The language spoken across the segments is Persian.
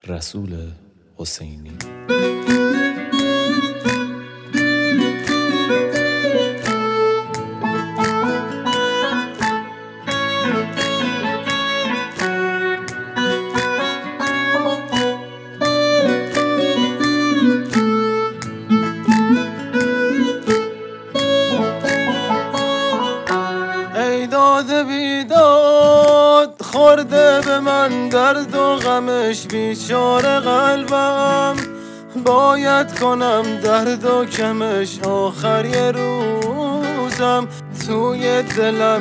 رسول حسینی. ای داده بیداد خورده به من درد و غمش بیچاره قلبم، باید کنم درد و کمش آخر یه روزم، توی دلم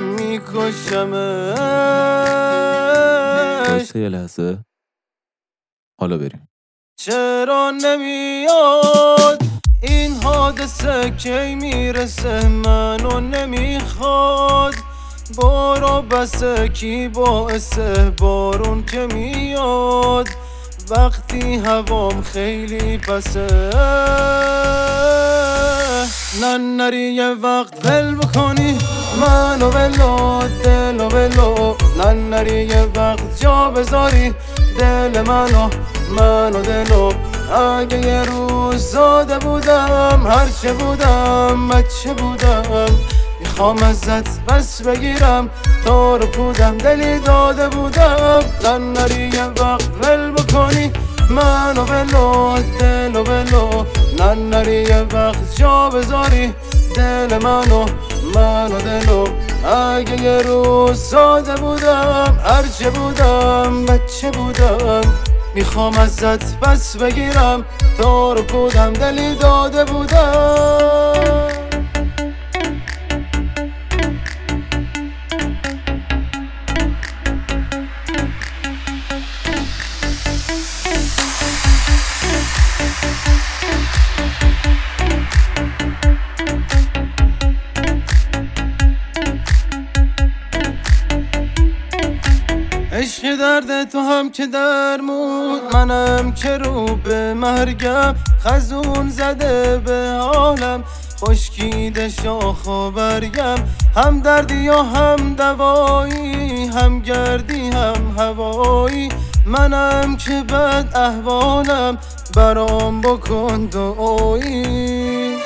میکشمش. یه لحظه حالا بریم. چرا نمیاد این حادثه کی میرسه، منو نمیخواد، برو بسه کی باعثه بارون که میاد وقتی هوام خیلی پسه. نری یه وقت ول بکنی منو ولو دلو ولو، نری یه وقت جا بذاری دل منو دلو. اگه یه روز زاده بودم هرچه بودم بچه بودم، میخوام ازت بس بگیرم تو رو پودم دلی داده بودم. نری یه وقت ول بکنی منو ولو دلو ولو، نری یه وقت جا بذاری دل منو دلو. اگه یه روز ساده بودم هرچه بودم بچه بودم، میخوام ازت پس بگیرم تو رو پودم دلی داده بودم. عشق درد تو هم که درمود، منم که رو به مرگم، خزون زده به حالم خشکیده شاخ و برگم. هم دردی و هم دوایی، هم گردی هم هوایی، منم که بد احوالم برام بکن دعایی.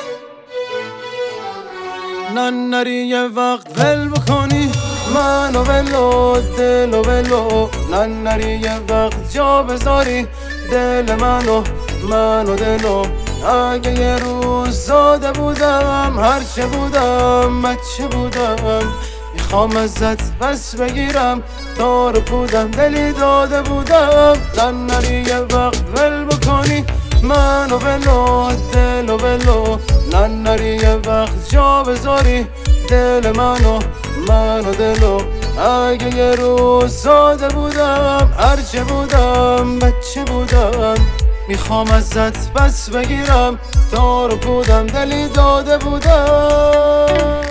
نری یه وقت ول بکنی منو ولو دلو ولو، نری یه وقت جا بذاری دل منو دلو. اگه یه روز زاده بودم هرچه بودم بچه بودم، میخوام ازت بس بگیرم تو رو پودم دلی داده بودم. نری یه وقت ول بکنی منو ولو دلو ولو، نری یه وقت جا بذاری دل منو دلو. اگه یه روز ساده بودم هرچه بودم بچه بودم، میخوام ازت بس بگیرم تو رو پودم دلی داده بودم.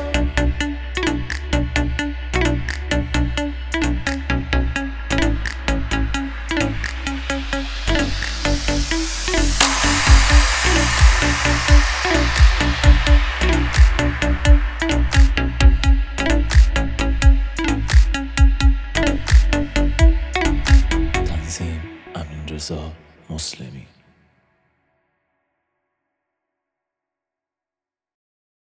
تنظیم امین رضا مسلمی.